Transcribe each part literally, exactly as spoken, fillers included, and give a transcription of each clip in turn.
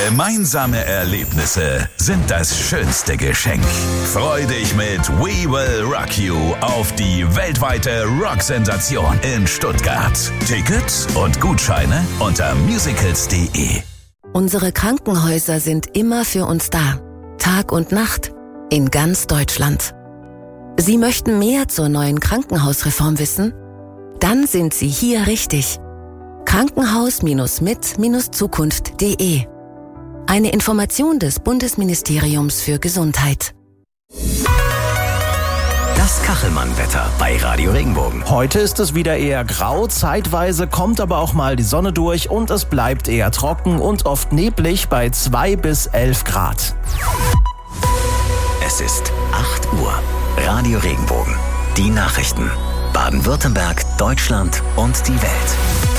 Gemeinsame Erlebnisse sind das schönste Geschenk. Freu dich mit We Will Rock You auf die weltweite Rock-Sensation in Stuttgart. Tickets und Gutscheine unter musicals punkt de. Unsere Krankenhäuser sind immer für uns da. Tag und Nacht. In ganz Deutschland. Sie möchten mehr zur neuen Krankenhausreform wissen? Dann sind Sie hier richtig. Krankenhaus mit Zukunft punkt de. Eine Information des Bundesministeriums für Gesundheit. Das Kachelmann-Wetter bei Radio Regenbogen. Heute ist es wieder eher grau, zeitweise kommt aber auch mal die Sonne durch und es bleibt eher trocken und oft neblig bei zwei bis elf Grad. Es ist acht Uhr. Radio Regenbogen. Die Nachrichten. Baden-Württemberg, Deutschland und die Welt.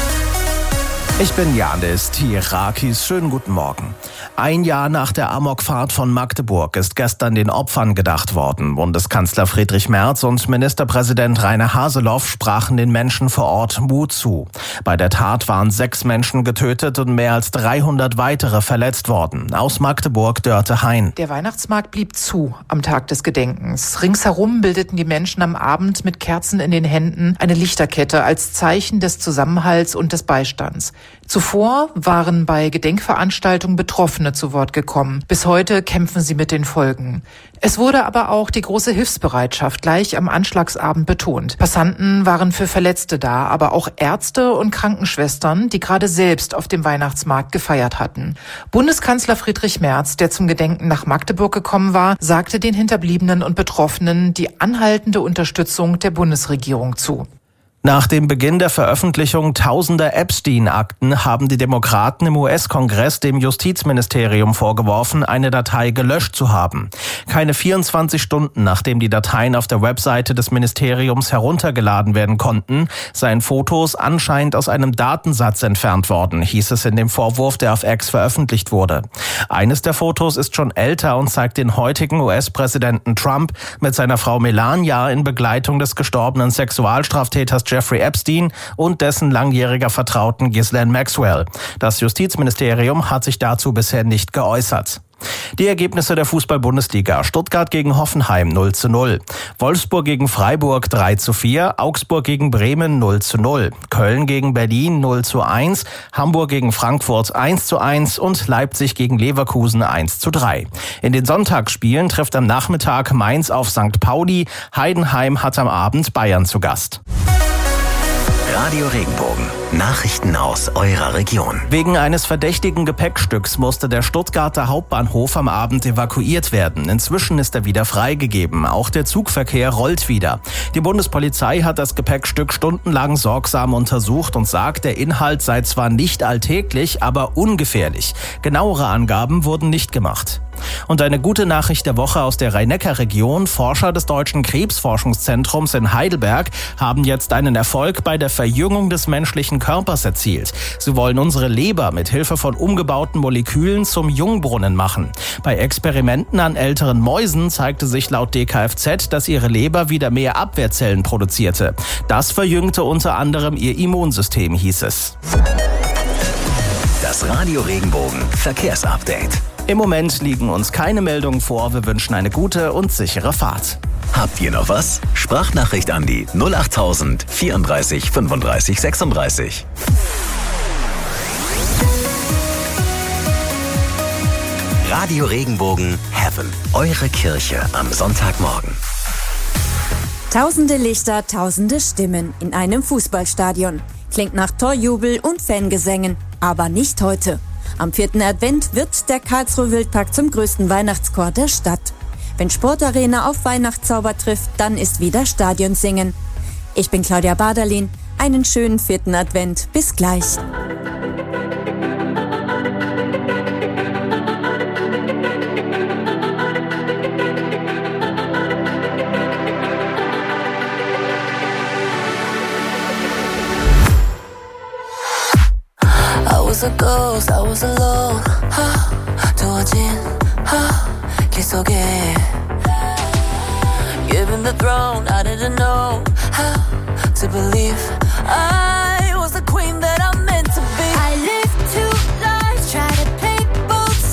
Ich bin Janis Tirakis. Schönen guten Morgen. Ein Jahr nach der Amokfahrt von Magdeburg ist gestern den Opfern gedacht worden. Bundeskanzler Friedrich Merz und Ministerpräsident Rainer Haseloff sprachen den Menschen vor Ort Mut zu. Bei der Tat waren sechs Menschen getötet und mehr als dreihundert weitere verletzt worden. Aus Magdeburg Dörte Hein. Der Weihnachtsmarkt blieb zu am Tag des Gedenkens. Ringsherum bildeten die Menschen am Abend mit Kerzen in den Händen eine Lichterkette als Zeichen des Zusammenhalts und des Beistands. Zuvor waren bei Gedenkveranstaltungen Betroffene zu Wort gekommen. Bis heute kämpfen sie mit den Folgen. Es wurde aber auch die große Hilfsbereitschaft gleich am Anschlagsabend betont. Passanten waren für Verletzte da, aber auch Ärzte und Krankenschwestern, die gerade selbst auf dem Weihnachtsmarkt gefeiert hatten. Bundeskanzler Friedrich Merz, der zum Gedenken nach Magdeburg gekommen war, sagte den Hinterbliebenen und Betroffenen die anhaltende Unterstützung der Bundesregierung zu. Nach dem Beginn der Veröffentlichung tausender Epstein-Akten haben die Demokraten im U S-Kongress dem Justizministerium vorgeworfen, eine Datei gelöscht zu haben. Keine vierundzwanzig Stunden nachdem die Dateien auf der Webseite des Ministeriums heruntergeladen werden konnten, seien Fotos anscheinend aus einem Datensatz entfernt worden, hieß es in dem Vorwurf, der auf X veröffentlicht wurde. Eines der Fotos ist schon älter und zeigt den heutigen U S-Präsidenten Trump mit seiner Frau Melania in Begleitung des gestorbenen Sexualstraftäters Jeffrey Epstein und dessen langjähriger Vertrauten Ghislaine Maxwell. Das Justizministerium hat sich dazu bisher nicht geäußert. Die Ergebnisse der Fußball-Bundesliga. Stuttgart gegen Hoffenheim null zu null. Wolfsburg gegen Freiburg drei zu vier. Augsburg gegen Bremen null zu null. Köln gegen Berlin null zu eins. Hamburg gegen Frankfurt eins zu eins und Leipzig gegen Leverkusen eins zu drei. In den Sonntagsspielen trifft am Nachmittag Mainz auf Sankt Pauli. Heidenheim hat am Abend Bayern zu Gast. Radio Regenbogen. Nachrichten aus eurer Region. Wegen eines verdächtigen Gepäckstücks musste der Stuttgarter Hauptbahnhof am Abend evakuiert werden. Inzwischen ist er wieder freigegeben. Auch der Zugverkehr rollt wieder. Die Bundespolizei hat das Gepäckstück stundenlang sorgsam untersucht und sagt, der Inhalt sei zwar nicht alltäglich, aber ungefährlich. Genauere Angaben wurden nicht gemacht. Und eine gute Nachricht der Woche aus der Rhein-Neckar-Region. Forscher des Deutschen Krebsforschungszentrums in Heidelberg haben jetzt einen Erfolg bei der Verjüngung des menschlichen Körpers erzielt. Sie wollen unsere Leber mit Hilfe von umgebauten Molekülen zum Jungbrunnen machen. Bei Experimenten an älteren Mäusen zeigte sich laut D K F Z, dass ihre Leber wieder mehr Abwehrzellen produzierte. Das verjüngte unter anderem ihr Immunsystem, hieß es. Das Radio Regenbogen Verkehrsupdate. Im Moment liegen uns keine Meldungen vor. Wir wünschen eine gute und sichere Fahrt. Habt ihr noch was? Sprachnachricht an die null achttausend vierunddreißig fünfunddreißig sechsunddreißig. Radio Regenbogen Heaven. Eure Kirche am Sonntagmorgen. Tausende Lichter, tausende Stimmen in einem Fußballstadion. Klingt nach Torjubel und Fangesängen, aber nicht heute. Am vierten Advent wird der Karlsruhe Wildpark zum größten Weihnachtschor der Stadt. Wenn Sportarena auf Weihnachtszauber trifft, dann ist wieder Stadionsingen. Ich bin Claudia Baderlin. Einen schönen vierten Advent. Bis gleich. I was a ghost, I was alone. 두어진 길 속에 Given the throne, I didn't know how to believe I was the queen that I'm meant to be. I lived two lives, tried to pick both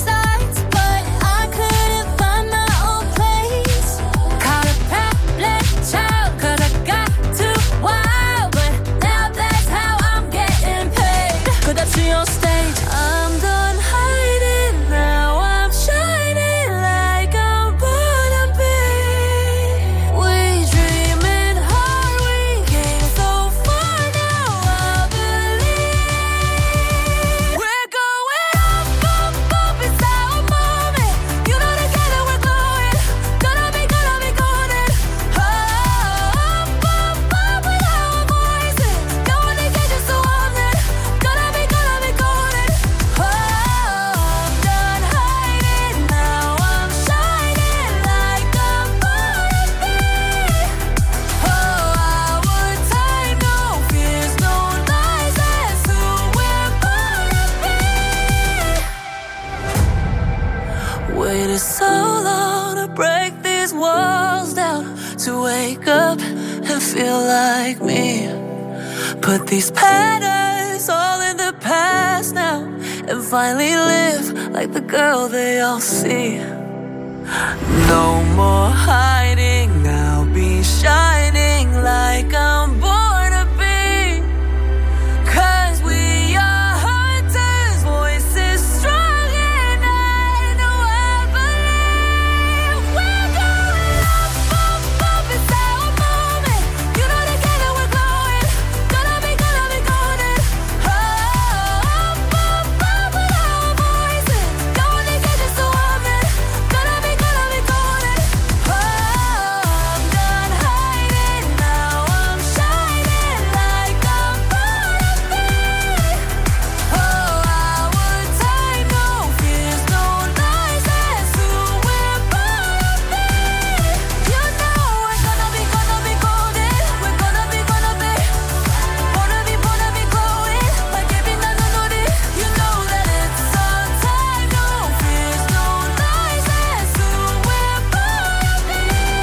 to wake up and feel like me. Put these patterns all in the past now and finally live like the girl they all see. No more hiding, I'll be shining like I'm born to be. 'Cause we are hunters, voices strong and I know I believe. We're going up, up, up, it's our moment. You know together we're glowing. Gonna be, gonna be golden. Up, up, up with our voices. Going to get us to woman. Gonna be, gonna be golden. Oh, I'm done hiding now. I'm shining like I'm born to be. Oh, our time, no fears, no lies. That's who we're born to be. You know we're gonna be, gonna be golden. We're gonna be, gonna be, born to be, born to be glowing like every night I know it. You know that it's our time, no fears, no lies. That's who we're born to be.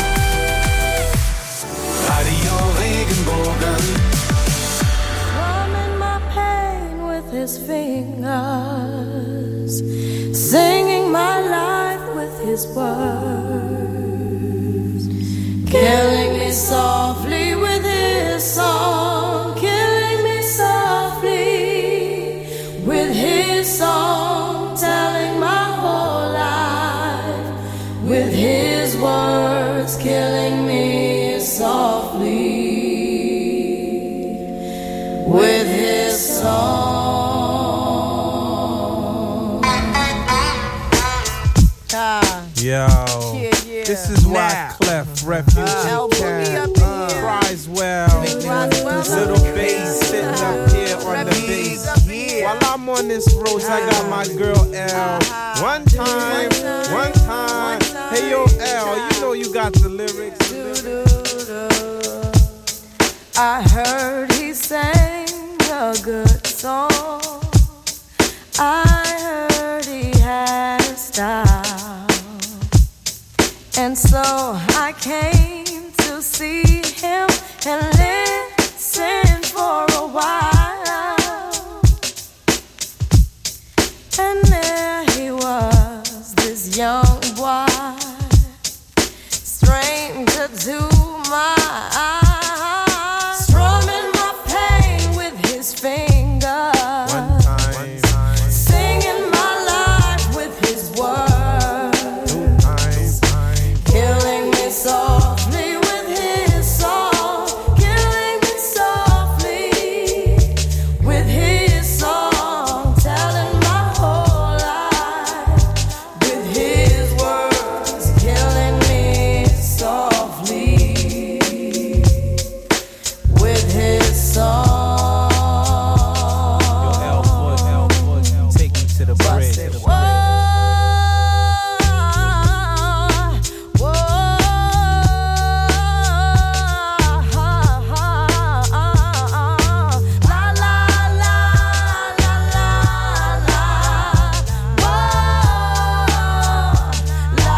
Radio Regenbogen. Drumming my pain with his fingers, singing my life with his words, killing me softly with his song, killing me softly with his song, telling my whole life with his words, killing me softly with his song. Yo, this is why Clef, Refugee Cat, cries well. Little bass sitting up here on the bass. While I'm on this road, I got my girl L. One time, one time. Hey yo, L, you know you got the lyrics. I heard he sang a good song. I heard he had a style. And so I came to see him and listen for a while. And there he was, this young boy, stranger to my eyes, strumming my pain with his fingers, One time, singing my life with his words, two times, killing me softly with his song, killing me softly with his song, telling my whole life with his words, killing me softly with his song. L foot, L foot, take me to the bridge. Whoa, whoa, la la la la la la, whoa, la,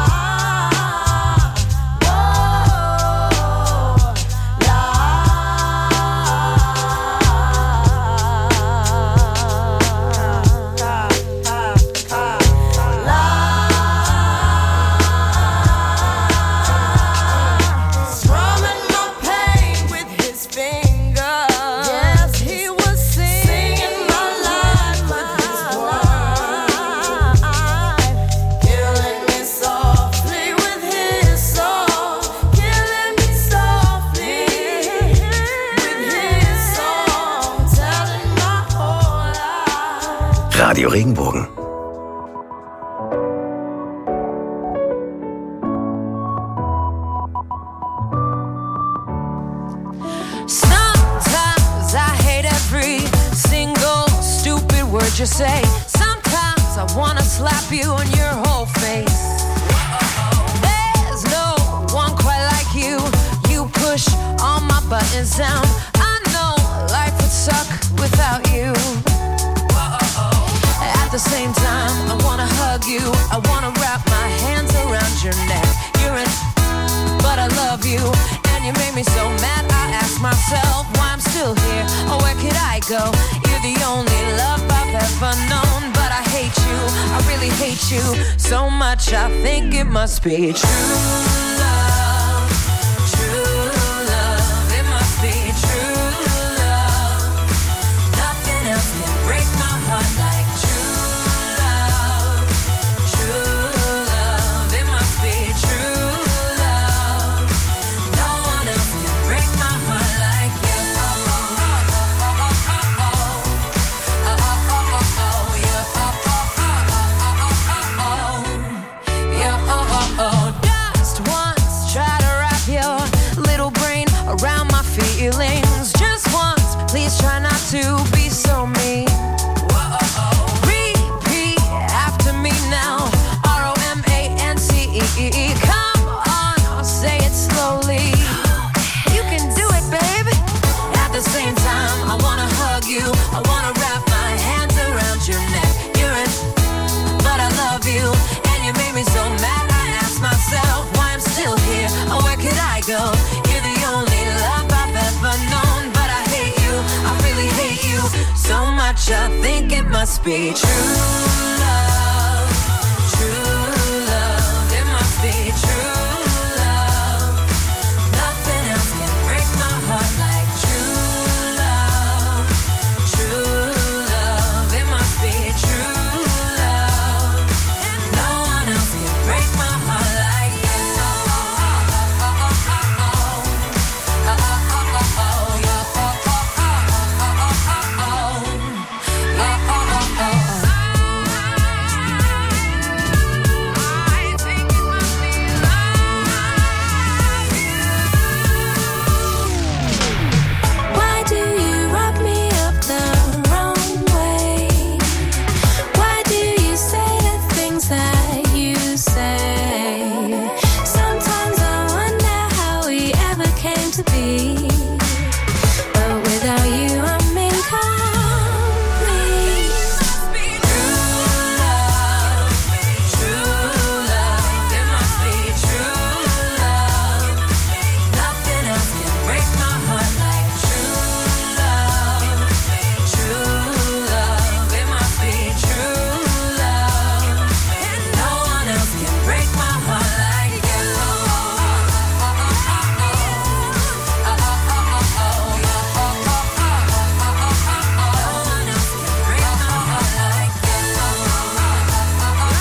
strumming my pain with his fingers. Yes, he was singing my life with his words, killing me softly with his song, killing me softly with his song, telling my whole life. Radio Regenbogen. Sometimes I hate every single stupid word you say. Sometimes I wanna slap you on your whole face. There's no one quite like you. You push all my buttons down. I know life would suck without you. At the same time, I wanna hug you. I wanna wrap my hands around your neck. You're an but I love you. myself why I'm still here, or where could I go? You're the only love I've ever known, but I hate you, I really hate you so much I think it must be true love, true love, it must be true love. Nothing else can break my heart like true love, true love, it must be true love. No one else can break my heart like you. Oh, oh, oh, oh, oh, oh, oh, oh, oh, oh, yeah, oh, oh, oh, oh, oh, oh, yeah, oh, oh, oh. Just once, try to wrap your little brain around my feelings. Just once, please try not to be so mean. Repeat after me now. R O M A N C E. Come on, I'll say it slowly. You can do it, baby. At the same time, I wanna hug you. I wanna wrap my hands around your neck. You're in, but I love you, and you made me so mad. I ask myself why I'm still here, or where could I go? You're the only love I've ever known, but I hate you, I really hate you so much I think it must be true love, true love, it must be true love. Nothing else can break my heart like true love, true love, it must be true love. No one else can break my heart like you. Oh, oh, oh, oh, oh, oh, oh, oh, oh, oh, yeah, oh, oh, oh, oh, oh, oh, oh, yeah, oh, oh, oh. I think it must be love you. Why do you rub me up the wrong way? Why do you say the things that you say? Sometimes I wonder how we ever came to be, but without you I'm incomplete. True love, true love, it must be true love. Nothing else can break my heart like true love, true love, it must be true love. And no one else can break my heart like you. Oh, oh, oh, oh, oh, oh, oh, oh, oh, oh, yeah, oh, oh, oh, oh, oh, oh, oh. No one else can break my heart like you. Oh, oh, oh, oh, oh,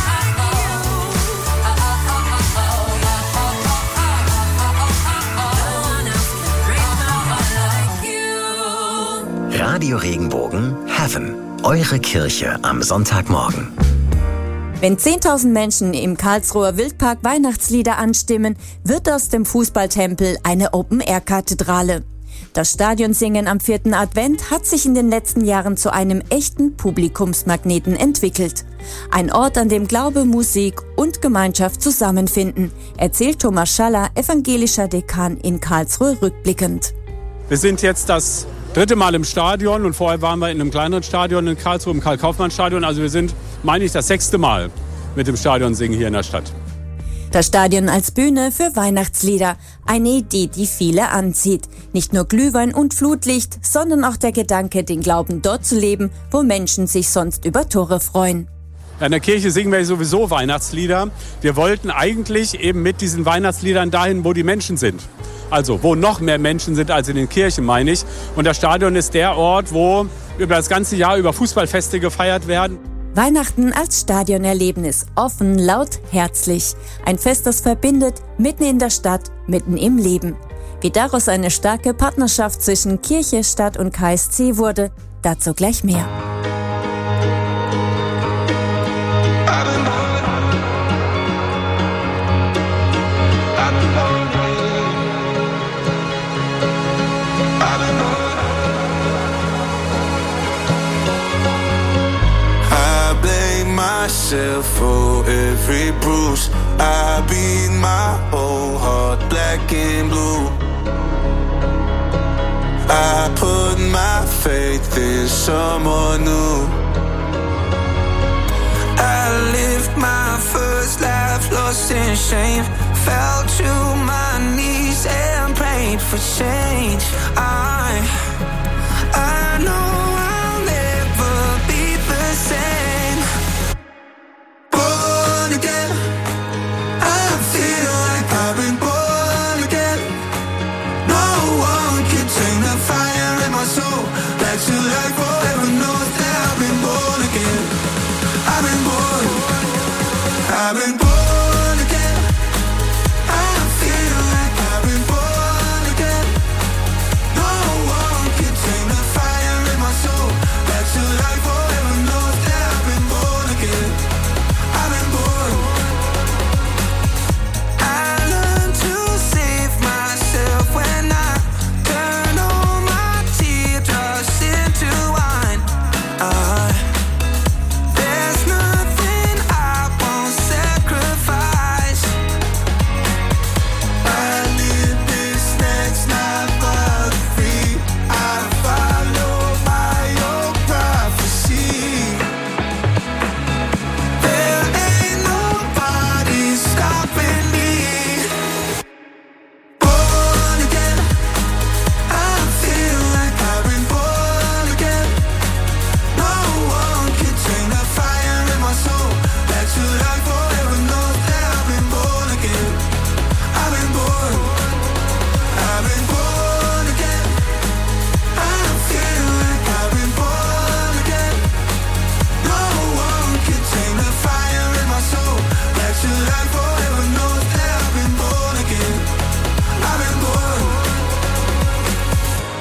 oh, yeah, oh, oh, oh, oh, oh, oh. No one else can break my heart like you. Radio Regenbogen Heaven. Eure Kirche am Sonntagmorgen. Wenn zehntausend Menschen im Karlsruher Wildpark Weihnachtslieder anstimmen, wird aus dem Fußballtempel eine Open-Air-Kathedrale. Das Stadionsingen am vierten Advent hat sich in den letzten Jahren zu einem echten Publikumsmagneten entwickelt. Ein Ort, an dem Glaube, Musik und Gemeinschaft zusammenfinden, erzählt Thomas Schaller, evangelischer Dekan in Karlsruhe, rückblickend. Wir sind jetzt das dritte Mal im Stadion und vorher waren wir in einem kleineren Stadion in Karlsruhe, im Karl-Kaufmann-Stadion. Also wir sind, meine ich, das sechste Mal mit dem Stadionsingen hier in der Stadt. Das Stadion als Bühne für Weihnachtslieder. Eine Idee, die viele anzieht. Nicht nur Glühwein und Flutlicht, sondern auch der Gedanke, den Glauben dort zu leben, wo Menschen sich sonst über Tore freuen. In der Kirche singen wir sowieso Weihnachtslieder. Wir wollten eigentlich eben mit diesen Weihnachtsliedern dahin, wo die Menschen sind. Also wo noch mehr Menschen sind als in den Kirchen, meine ich. Und das Stadion ist der Ort, wo über das ganze Jahr über Fußballfeste gefeiert werden. Weihnachten als Stadionerlebnis. Offen, laut, herzlich. Ein Fest, das verbindet, mitten in der Stadt, mitten im Leben. Wie daraus eine starke Partnerschaft zwischen Kirche, Stadt und K S C wurde, dazu gleich mehr. Myself for every bruise. I beat my whole heart black and blue. I put my faith in someone new. I lived my first life lost in shame. Fell to my knees and prayed for change. I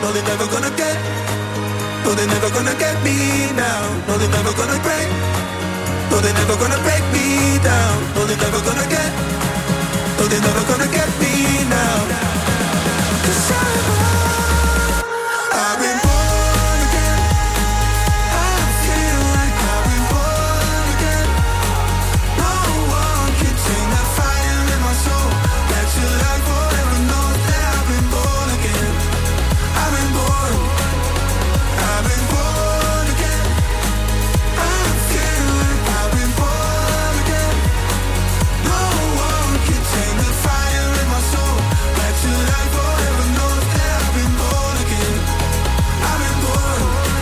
No, they're never gonna get. No, they're never gonna get me now. No, they're never gonna break. No, they're never gonna break me down. No, they're never gonna get. No, they're never gonna get me now. 'Cause I've, I've been born again. I feel like I've been born again. No one can tame that fire in my soul. Back to life forever knows that I've been born again. I've been born. I've been born again. I feel like I've been born again. No one can tame the fire in my soul. Back to life forever knows that I've been born again. I've been born.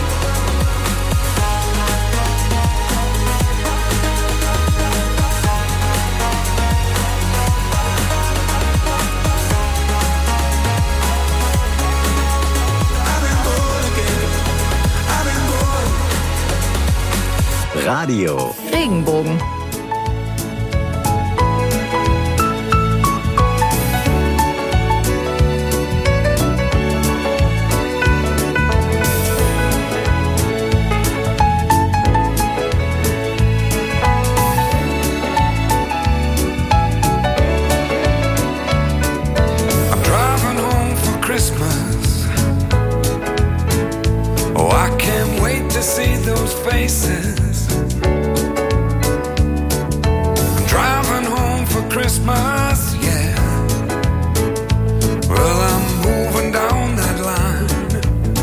I've been born again. I've been born. Radio. Regenbogen. I'm driving home for Christmas. Oh, I can't wait to see those faces. I'm driving home for Christmas, yeah. Well, I'm moving down that line.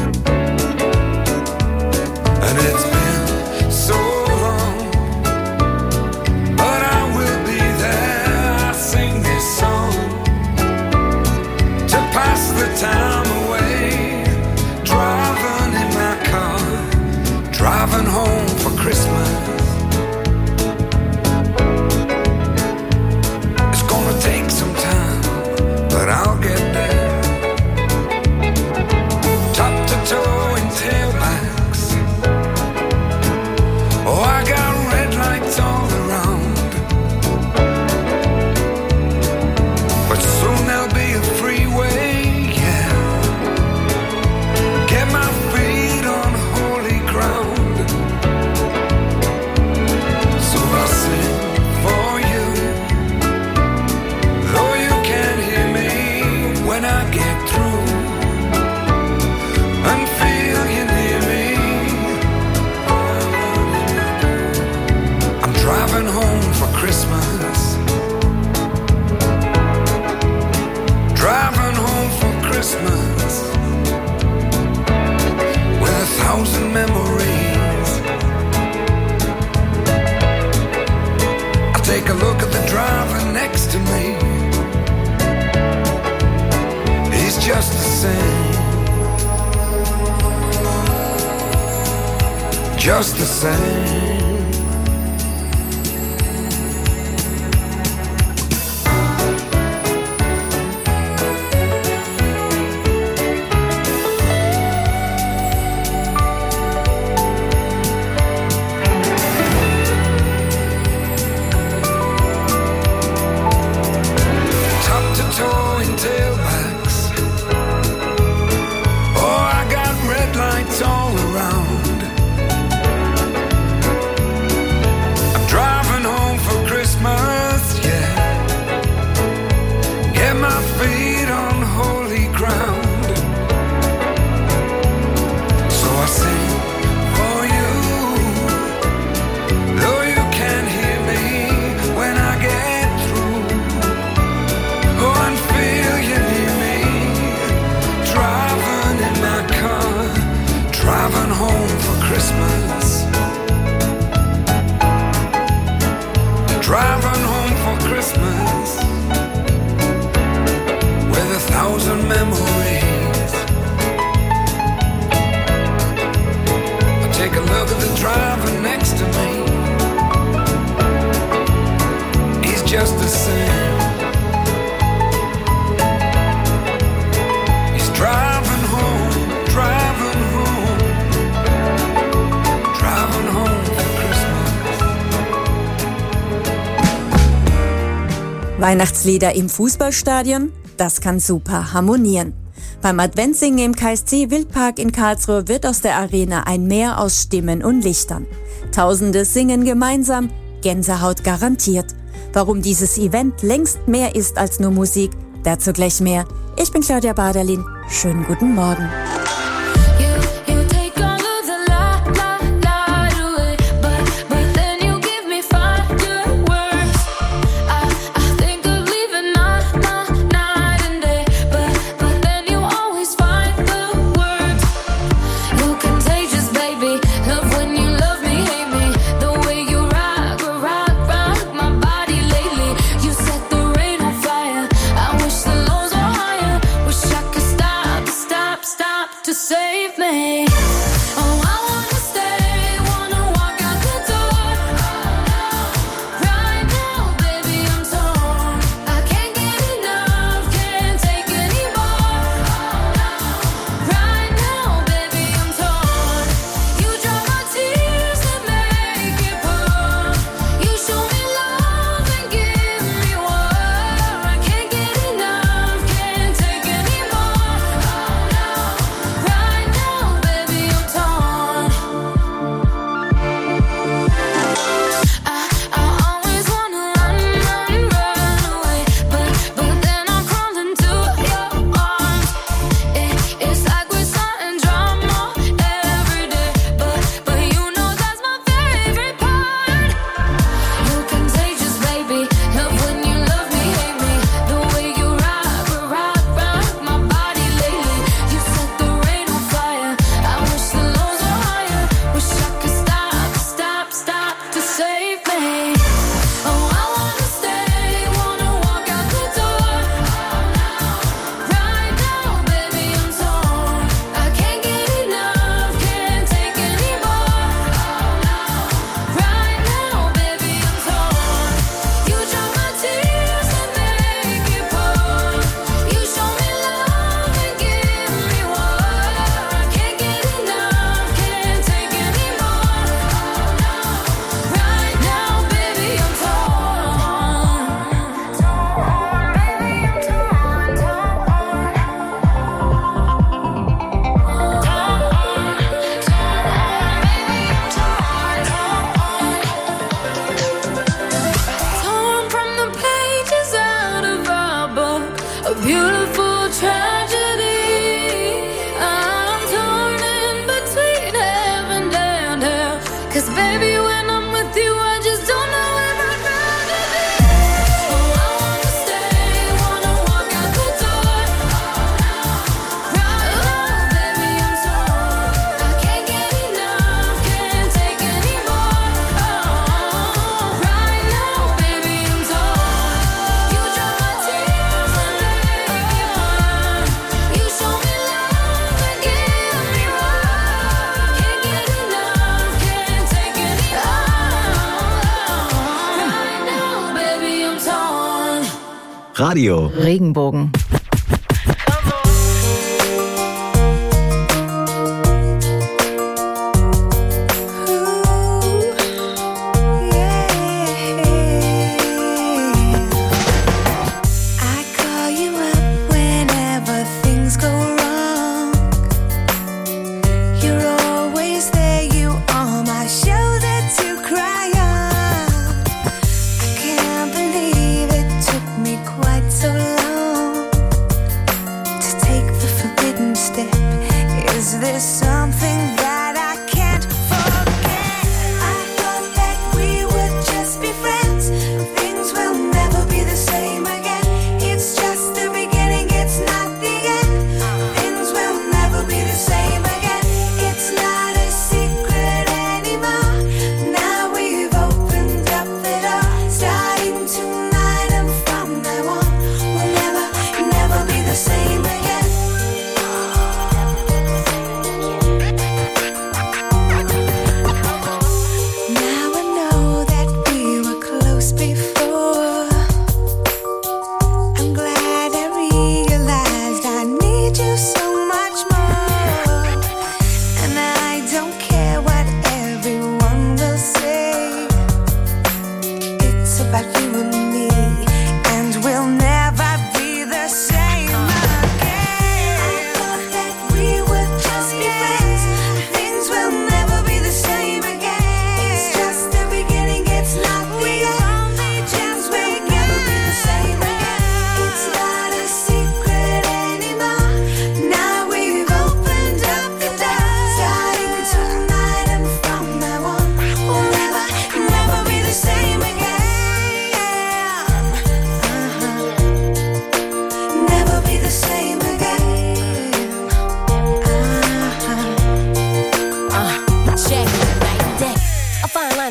And it's been so long, but I will be there. I sing this song to pass the time away, driving in my car, driving home for Christmas. It's gonna take some time, but I'll get there. Top to toe in tailbacks. Oh, I got red lights all around, but soon there'll be a freeway, yeah. Get my feet on holy ground. So I sing for you, though you can't hear me when I get through, and feel you near me. I'm driving home for Christmas. Driving home for Christmas with a thousand memories. I take a look at the driver next to me. He's just the same, just the same. Top to toe in tailbacks. Oh, I got red lights all around. I'm driving home for Christmas, yeah. Get my feet on holy ground. So I sing for you, though you can't hear me when I get through. Go and feel you near me, driving in my car, driving home for Christmas. Driving home for Christmas with a thousand memories. I take a look at the driver next to me. He's just the same. He's driving home, driving home, driving home for Christmas. Weihnachtslieder im Fußballstadion, das kann super harmonieren. Beim Adventssingen im K S C Wildpark in Karlsruhe wird aus der Arena ein Meer aus Stimmen und Lichtern. Tausende singen gemeinsam, Gänsehaut garantiert. Warum dieses Event längst mehr ist als nur Musik, dazu gleich mehr. Ich bin Claudia Baderlin. Schönen guten Morgen. Radio Regenbogen. Same again.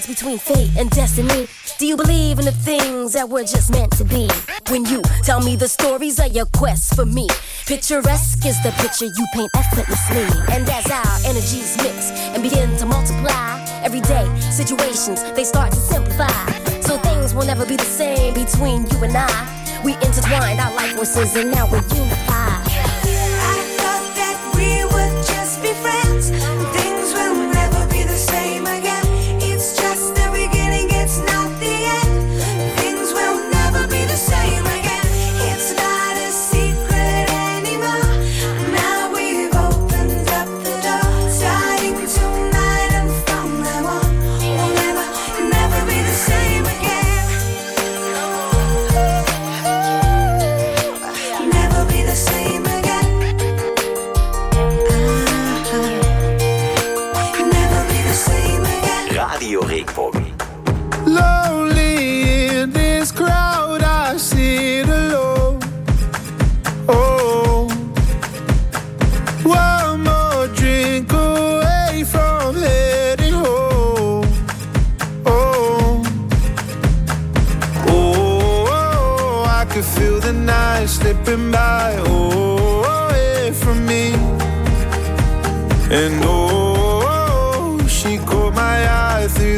between fate and destiny? Do you believe in the things that were just meant to be? When you tell me the stories of your quest for me, picturesque is the picture you paint effortlessly. And as our energies mix and begin to multiply, everyday situations, they start to simplify. So things will never be the same between you and I. We intertwined our life forces and now we're unified. I thought that we would just be friends. Things will never be the same again. It's just the beginning, it's not the end. Things will never be the same again. It's not a secret anymore. Now we've opened up the door. Starting tonight and from now on, we'll never, never be the same again. Never be the same again. Never be the same again. Radio Regenbogen. Lonely in this crowd, I sit alone. Oh, one more drink away from heading home. Oh, oh, I could feel the night slipping by. Oh, away from me. And oh, she caught my eye through